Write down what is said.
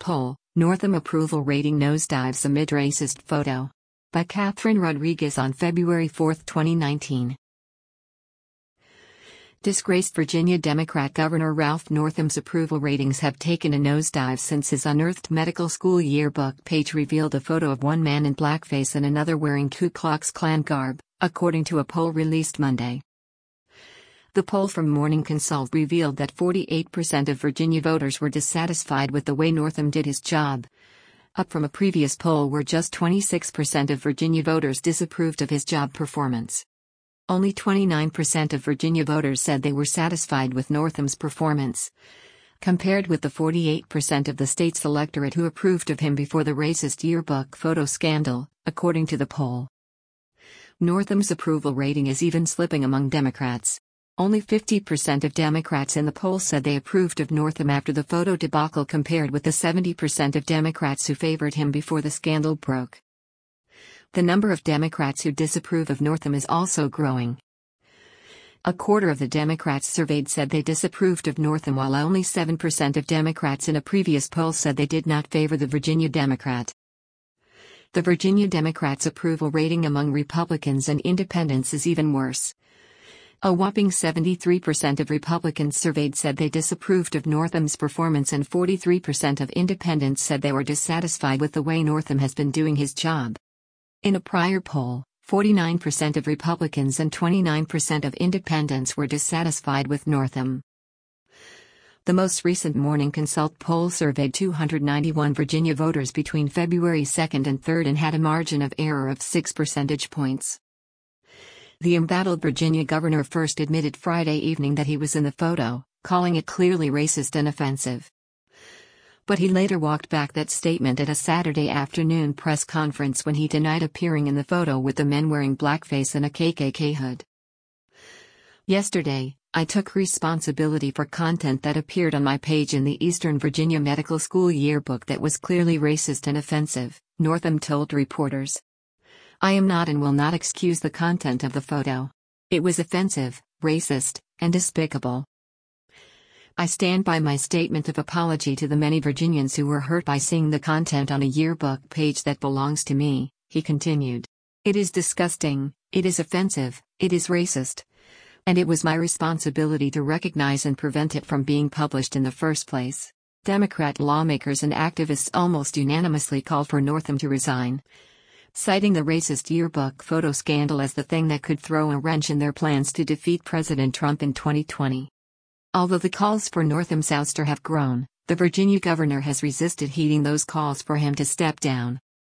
Poll, Northam approval rating nosedives amid racist photo. By Catherine Rodriguez on February 4, 2019. Disgraced Virginia Democrat Governor Ralph Northam's approval ratings have taken a nosedive since his unearthed medical school yearbook page revealed a photo of one man in blackface and another wearing Ku Klux Klan garb, according to a poll released Monday. The poll from Morning Consult revealed that 48% of Virginia voters were dissatisfied with the way Northam did his job, up from a previous poll where just 26% of Virginia voters disapproved of his job performance. Only 29% of Virginia voters said they were satisfied with Northam's performance, compared with the 48% of the state's electorate who approved of him before the racist yearbook photo scandal, according to the poll. Northam's approval rating is even slipping among Democrats. Only 50% of Democrats in the poll said they approved of Northam after the photo debacle, compared with the 70% of Democrats who favored him before the scandal broke. The number of Democrats who disapprove of Northam is also growing. A quarter of the Democrats surveyed said they disapproved of Northam, while only 7% of Democrats in a previous poll said they did not favor the Virginia Democrat. The Virginia Democrats' approval rating among Republicans and Independents is even worse. A whopping 73% of Republicans surveyed said they disapproved of Northam's performance, and 43% of Independents said they were dissatisfied with the way Northam has been doing his job. In a prior poll, 49% of Republicans and 29% of Independents were dissatisfied with Northam. The most recent Morning Consult poll surveyed 291 Virginia voters between February 2nd and 3rd and had a margin of error of 6 percentage points. The embattled Virginia governor first admitted Friday evening that he was in the photo, calling it clearly racist and offensive. But he later walked back that statement at a Saturday afternoon press conference when he denied appearing in the photo with the men wearing blackface and a KKK hood. Yesterday, I took responsibility for content that appeared on my page in the Eastern Virginia Medical School yearbook that was clearly racist and offensive, Northam told reporters. I am not and will not excuse the content of the photo. It was offensive, racist, and despicable. I stand by my statement of apology to the many Virginians who were hurt by seeing the content on a yearbook page that belongs to me, he continued. It is disgusting, it is offensive, it is racist. And it was my responsibility to recognize and prevent it from being published in the first place. Democrat lawmakers and activists almost unanimously called for Northam to resign, citing the racist yearbook photo scandal as the thing that could throw a wrench in their plans to defeat President Trump in 2020. Although the calls for Northam's ouster have grown, the Virginia governor has resisted heeding those calls for him to step down.